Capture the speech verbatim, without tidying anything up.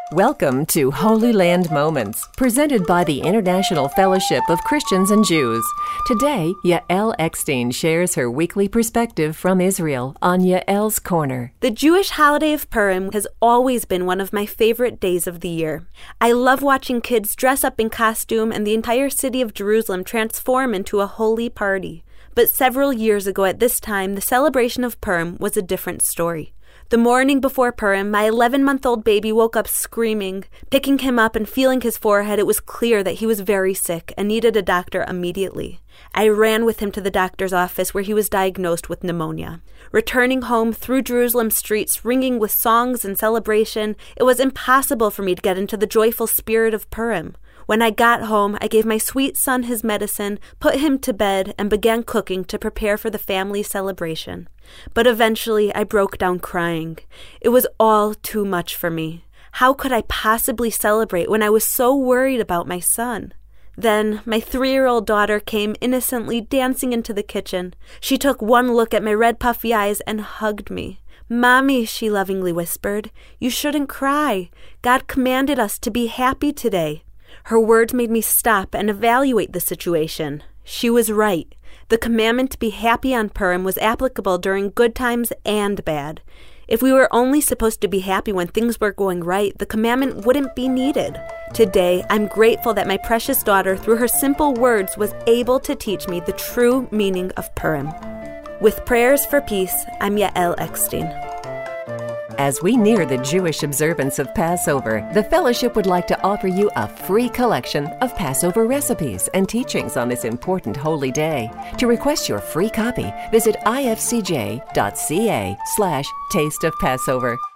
Welcome to Holy Land Moments, presented by the International Fellowship of Christians and Jews. Today, Yael Eckstein shares her weekly perspective from Israel on Yael's Corner. The Jewish holiday of Purim has always been one of my favorite days of the year. I love watching kids dress up in costume and the entire city of Jerusalem transform into a holy party. But several years ago at this time, the celebration of Purim was a different story. The morning before Purim, my eleven-month-old baby woke up screaming. Picking him up and feeling his forehead, it was clear that he was very sick and needed a doctor immediately. I ran with him to the doctor's office where he was diagnosed with pneumonia. Returning home through Jerusalem streets, ringing with songs and celebration, it was impossible for me to get into the joyful spirit of Purim. When I got home, I gave my sweet son his medicine, put him to bed, and began cooking to prepare for the family celebration. But eventually, I broke down crying. It was all too much for me. How could I possibly celebrate when I was so worried about my son? Then, my three-year-old daughter came innocently dancing into the kitchen. She took one look at my red puffy eyes and hugged me. "Mommy," she lovingly whispered, "you shouldn't cry. God commanded us to be happy today." Her words made me stop and evaluate the situation. She was right. The commandment to be happy on Purim was applicable during good times and bad. If we were only supposed to be happy when things were going right, the commandment wouldn't be needed. Today, I'm grateful that my precious daughter, through her simple words, was able to teach me the true meaning of Purim. With prayers for peace, I'm Yael Eckstein. As we near the Jewish observance of Passover, the Fellowship would like to offer you a free collection of Passover recipes and teachings on this important holy day. To request your free copy, visit ifcj.ca slash taste of Passover.